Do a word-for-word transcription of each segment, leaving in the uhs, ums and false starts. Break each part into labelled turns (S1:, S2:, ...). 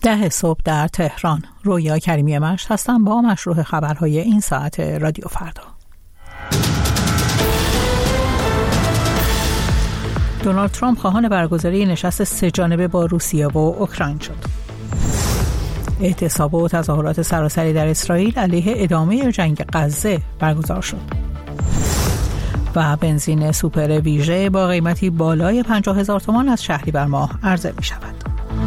S1: ده صبح در تهران. رویا کریمی مشت هستم با مشروع خبرهای این ساعت رادیو فردا. دونالد ترامپ خواهان برگزاری نشست سه جانبه با روسیه و اوکراین شد. اعتصاب و تظاهرات سراسری در اسرائیل علیه ادامه جنگ غزه برگزار شد. و بنزین سوپر ویژه با قیمتی بالای پنجاه هزار تومان از شهریور ماه عرضه می شود.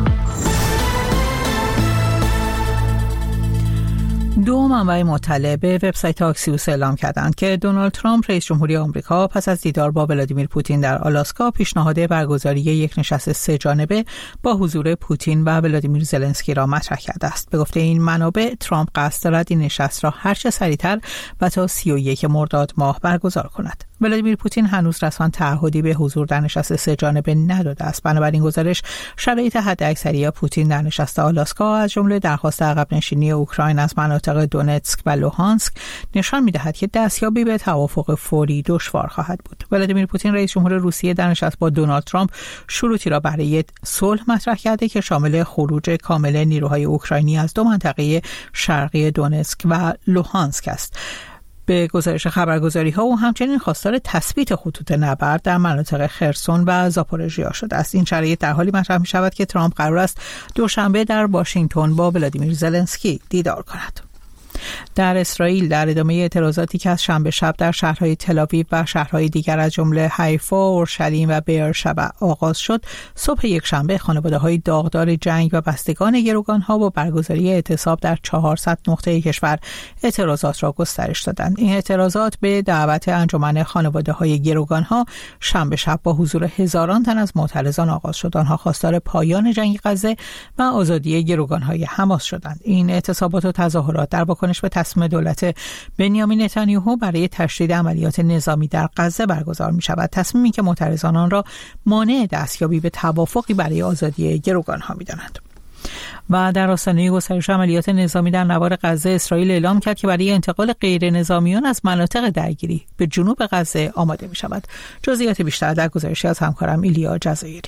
S1: دو منبع مطلع به وبسایت آکسیوس اعلام کردند که دونالد ترامپ رئیس جمهوری آمریکا پس از دیدار با ولادیمیر پوتین در آلاسکا پیشنهاد برگزاری یک نشست سه جانبه با حضور پوتین و ولادیمیر زلنسکی را مطرح کرده است. به گفته این منابع ترامپ قصد دارد این نشست را هرچه سریعتر و تا سی و یک مرداد ماه برگزار کند. ولادیمیر پوتین هنوز رسما تعهدی به حضور در نشست سه جانبه نداده است. بنابراین گزارش شرایط حداکثری پوتین در نشست آلاسکا از جمله درخواست عقب نشینی اوکراین از مناطق دونتسک و لوهانسک نشان می‌دهد که دستیابی به توافق فوری دشوار خواهد بود. ولادیمیر پوتین رئیس جمهور روسیه در نشست با دونالد ترامپ شروطی را برای صلح مطرح کرده که شامل خروج کامل نیروهای اوکراینی از دو منطقه شرقی دونتسک و لوهانسک است. به گزارش خبرگزاری‌ها و همچنین خواستار تثبیت خطوط نبرد در مناطق خرسون و زاپورژیا شده است. این شرایط در حالی مطرح می‌شود که ترامپ قرار است دوشنبه در واشنگتن با ولادیمیر زلنسکی دیدار کند. در اسرائیل در ادامه اعتراضاتی که از شنبه شب در شهرهای تل‌آویو و شهرهای دیگر از جمله حیفا، اورشلیم و بیرشبع آغاز شد، صبح یکشنبه خانواده‌های داغدار جنگ و بستگان گروگان‌ها با برگزاری اعتصاب در چهارصد نقطه کشور اعتراضات را گسترش دادند. این اعتراضات به دعوت انجمن خانواده‌های گروگان‌ها شنبه شب با حضور هزاران تن از معترضان آغاز شد. آنها خواستار پایان جنگ غزه و آزادی گروگان‌های حماس شدند. این اعتصابات و تظاهرات در واکنش به تصمیم دولت بنیامین نتانیاهو برای تشدید عملیات نظامی در غزه برگزار می شود. تصمیمی که معترضان آن را مانع دستیابی به توافقی برای آزادی گروگانها می دانند. و در آستانه گسترش عملیات نظامی در نوار غزه اسرائیل اعلام کرد که برای انتقال غیر نظامیان از مناطق درگیری به جنوب غزه آماده می شود. جزئیات بیشتر در گزارشی از همکارم ایلیا جزایری.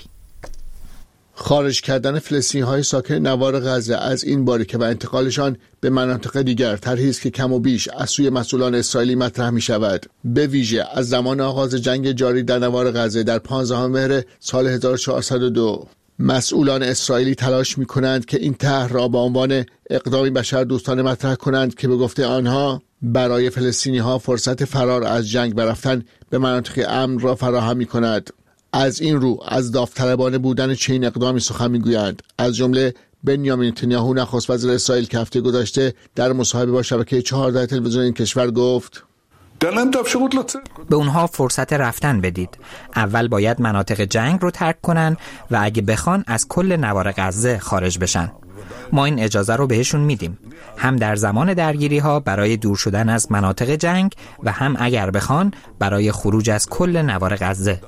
S2: خارج کردن فلسطینی‌های ساکن نوار غزه از این باریکه و انتقالشان به مناطق دیگر طرحی است که کم و بیش از سوی مسئولان اسرائیلی مطرح می شود. به ویژه از زمان آغاز جنگ جاری در نوار غزه در پانزدهم مهر سال هزار و چهارصد و دو مسئولان اسرائیلی تلاش می کنند که این طرح را به عنوان اقدامی بشردوستانه مطرح کنند که به گفته آنها برای فلسطینی‌ها فرصت فرار از جنگ و رفتن به مناطق امن را فراهم می کند. از این رو از داوطلبانه بودن چنین اقدامی سخن میگویند. از جمله بنیامین نتانیاهو نخست وزیر اسرائیل که هفته گذشته در مصاحبه با شبکه چهارده تلویزیون این کشور گفت
S3: به اونها فرصت رفتن بدید. اول باید مناطق جنگ رو ترک کنن و اگه بخوان از کل نوار غزه خارج بشن. ما این اجازه رو بهشون میدیم، هم در زمان درگیری ها برای دور شدن از مناطق جنگ و هم اگر بخوان برای خروج از کل نوار غزه.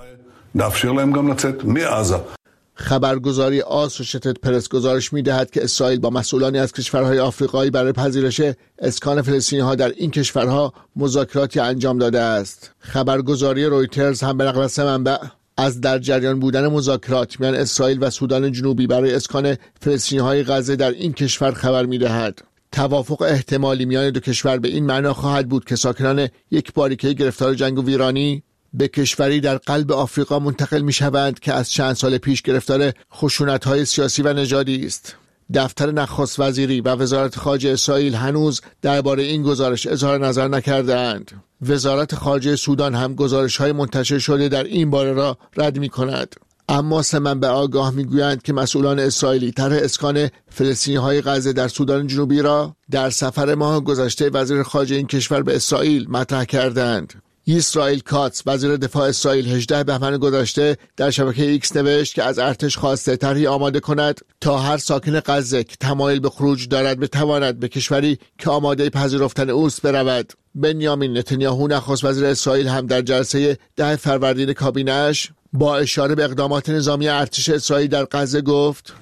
S2: خبرگزاری آسوشیتد پرس گزارش می‌دهد که اسرائیل با مسئولانی از کشورهای آفریقایی برای پذیرش اسکان فلسطینی‌ها در این کشورها مذاکراتی انجام داده است. خبرگزاری رویترز هم به نقل از منبع از در جریان بودن مذاکرات میان اسرائیل و سودان جنوبی برای اسکان فلسطینی‌های غزه در این کشور خبر می‌دهد. توافق احتمالی میان دو کشور به این معنا خواهد بود که ساکنان یک باریکه گرفتار جنگ و ویرانی به کشوری در قلب آفریقا منتقل می شوند که از چند سال پیش گرفتار خشونت‌های سیاسی و نژادی است. دفتر نخست وزیری و وزارت خارجه اسرائیل هنوز درباره این گزارش اظهار نظر نکرده‌اند. وزارت خارجه سودان هم گزارش‌های منتشر شده در این باره را رد می‌کند. اما سه منبع آگاه می‌گویند که مسئولان اسرائیلی طرح اسکان فلسطینی‌های غزه در سودان جنوبی را در سفر ماه گذشته وزیر خارجه این کشور به اسرائیل مطرح کردند. اسرائیل کاتس وزیر دفاع اسرائیل هجدهم بهمن گذشته در شبکه ایکس نوشت که از ارتش خواسته طرحی آماده کند تا هر ساکن غزه که تمایل به خروج دارد بتواند به کشوری که آماده پذیرفتن اوست برود. بنیامین نتانیاهو نخست وزیر اسرائیل هم در جلسه ده فروردین کابینه‌اش با اشاره به اقدامات نظامی ارتش اسرائیل در غزه گفت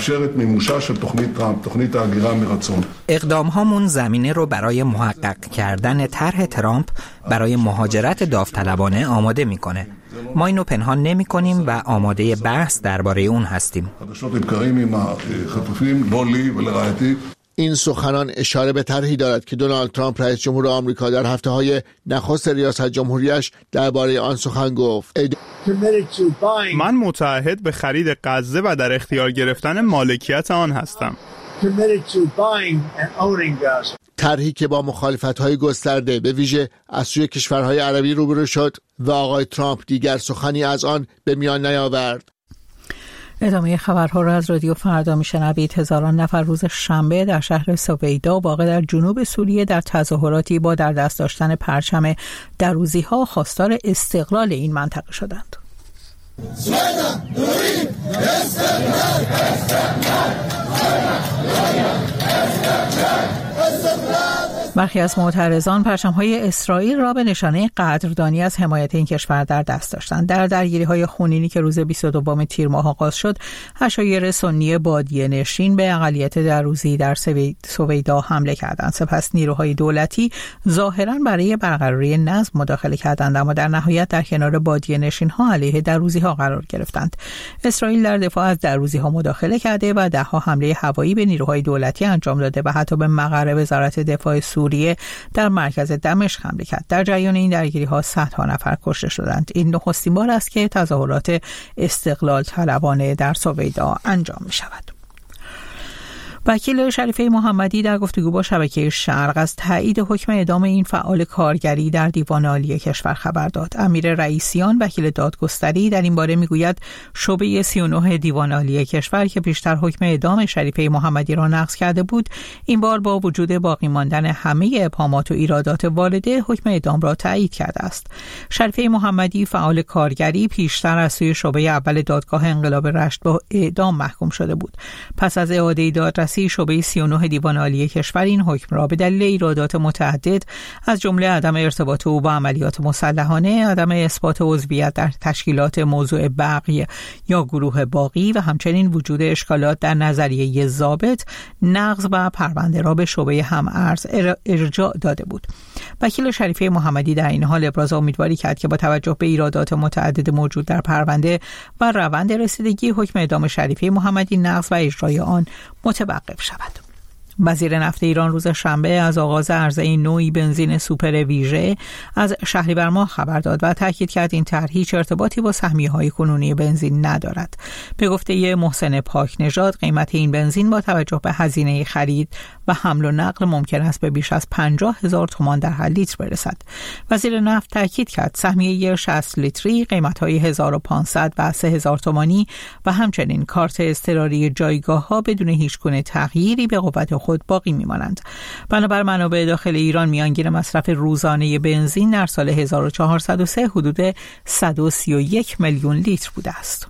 S3: اقدام هامون زمینه رو برای محقق کردن طرح ترامپ برای مهاجرت داوطلبانه آماده میکنه. ما اینو پنهان نمی کنیم و آماده بحث درباره اون هستیم.
S2: این سخنان اشاره به طرحی دارد که دونالد ترامپ رئیس جمهور آمریکا در هفته‌های نخست ریاست جمهوریش درباره آن سخن گفت.
S4: من متعهد به خرید غزه و در اختیار گرفتن مالکیت آن هستم.
S2: طرحی که با مخالفت‌های گسترده به ویژه از سوی کشورهای عربی روبرو شد و آقای ترامپ دیگر سخنی از آن به میان نیاورد.
S1: ادامه خبرها را از رادیو فردا میشنوید. هزاران نفر روز شنبه در شهر سویدا واقع در جنوب سوریه در تظاهراتی با در دست داشتن پرچم دروزی‌ها خواستار استقلال این منطقه شدند. برخی از معترضان پرچم‌های اسرائیل را به نشانه قدردانی از حمایت این کشور در دست داشتند. در درگیری‌های خونینی که روز بیست و دوم تیر ماه آغاز شد، حشایر سنی بادیه نشین به اقلیت دروزی در سویدا حمله کردند. سپس نیروهای دولتی ظاهراً برای برقراری نظم مداخله کردند، اما در نهایت در کنار بادیه نشین‌ها علیه دروزی‌ها قرار گرفتند. اسرائیل در دفاع از دروزی‌ها مداخله کرده و ده‌ها حمله هوایی به نیروهای دولتی انجام داده و حتی به مقر وزارت دفاع سوریه در مرکز دمشق حمله کرد. در جریان این درگیری‌ها صدها نفر کشته شدند. این نخستین بار است که تظاهرات استقلال طلبانه در سویدا انجام می‌شود. وکیل شریفه محمدی در گفتگو با شبکه شرق از تایید حکم اعدام این فعال کارگری در دیوان عالی کشور خبر داد. امیر رئیسیان وکیل دادگستری در این باره میگوید شعبه سی و نه دیوان عالی کشور که پیشتر حکم اعدام شریفه محمدی را نقض کرده بود، این بار با وجود باقی ماندن همه ابهامات و ایرادات والده حکم اعدام را تایید کرده است. شریفه محمدی فعال کارگری پیشتر از سوی شعبه اول دادگاه انقلاب رشت به اعدام محکوم شده بود. پس از اعاده دادرسی شعبه سی و نه دیوان عالی کشور این حکم را به دلیل ایرادات متعدد از جمله عدم ارتباط او با عملیات مسلحانه، عدم اثبات عضویت در تشکیلات موضوع بقی یا گروه باقی و همچنین وجود اشکالات در نظریه ضابط، نقض و پرونده را به شعبه هم‌ارز ارجاع داده بود. وکیل شریفه محمدی در این حال ابراز امیدواری کرد که با توجه به ایرادات متعدد موجود در پرونده و روند رسیدگی حکم اعدام شریفه محمدی نقض و اجرای آن متوقف شود. وزیر نفت ایران روز شنبه از آغاز عرضه نوعی بنزین سوپر ویژه از شهریور ماه خبر داد و تاکید کرد این طرح هیچ ارتباطی با سهمیه‌های کنونی بنزین ندارد. به گفته محسن پاک نژاد، قیمت این بنزین با توجه به هزینه خرید و حمل و نقل ممکن است به بیش از پنجاه هزار تومان در هر لیتر برسد. وزیر نفت تاکید کرد سهمیه شصت لیتری قیمت‌های هزار و پانصد و سه هزار تومانی و همچنین کارت اضطراری جایگاه‌ها بدون هیچگونه تغییری به قوت خود باقی میمانند. بنابر منابع داخل ایران میانگین مصرف روزانه بنزین در سال هزار و چهارصد و سه حدود صد و سی و یک میلیون لیتر بوده است.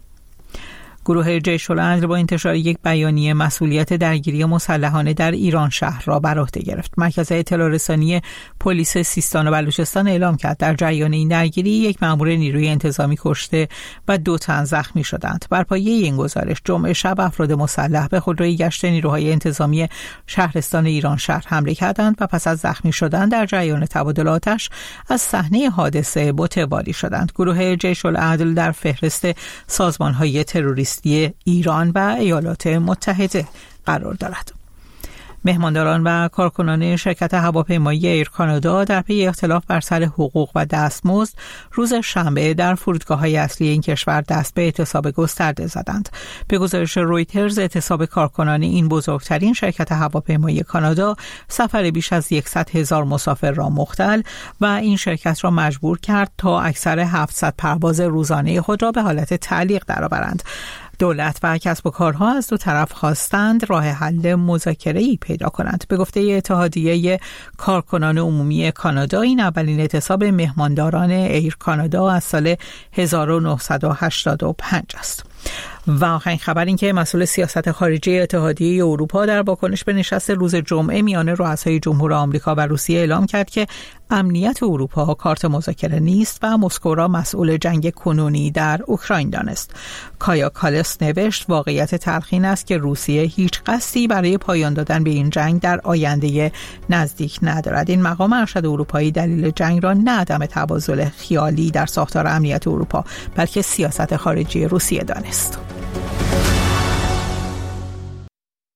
S1: گروه جیش العدل با انتشار یک بیانیه مسئولیت درگیری مسلحانه در ایران شهر را بر عهده گرفت. مرکز اطلاع رسانی پلیس سیستان و بلوچستان اعلام کرد در جریان این درگیری یک مأمور نیروی انتظامی کشته و دو تن زخمی شدند. بر پایه این گزارش جمعه شب افراد مسلح به خودروی گشت نیروهای انتظامی شهرستان ایران شهر حمله کردند و پس از زخمی شدن در جریان تبادل آتش از صحنه حادثه متواری شدند. گروه جیش العدل در فهرست سازمان‌های تروریستی ایران و ایالات متحده قرار دارد. مهمانداران و کارکنان شرکت هواپیمایی ایر کانادا در پی اختلاف بر سر حقوق و دستمزد روز شنبه در فرودگاه‌های اصلی این کشور دست به اعتصاب گسترده زدند. به گزارش رویترز، اعتصاب کارکنان این بزرگترین شرکت هواپیمایی کانادا سفر بیش از صد هزار مسافر را مختل و این شرکت را مجبور کرد تا اکثر هفتصد پرواز روزانه خود را به حالت تعلیق درآورند. دولت و کسب و کارها از دو طرف خواستند راه حل مذاکره‌ای پیدا کنند. به گفته اتحادیه کارکنان عمومی کانادا، این اولین اعتصاب مهمانداران ایر کانادا از سال هزار و نهصد و هشتاد و پنج است. و آخرین خبر این که مسئول سیاست خارجی اتحادیه اروپا در واکنش به نشست روز جمعه میان رؤسای جمهور آمریکا و روسیه اعلام کرد که امنیت اروپا کارت مذاکره نیست و مسکو را مسئول جنگ کنونی در اوکراین دانست. کایا کالس نوشت واقعیت تلخین است که روسیه هیچ قصدی برای پایان دادن به این جنگ در آینده نزدیک ندارد. این مقام ارشد اروپایی دلیل جنگ را نه عدم تبادل خیالی در ساختار امنیت اروپا بلکه سیاست خارجی روسیه دانست.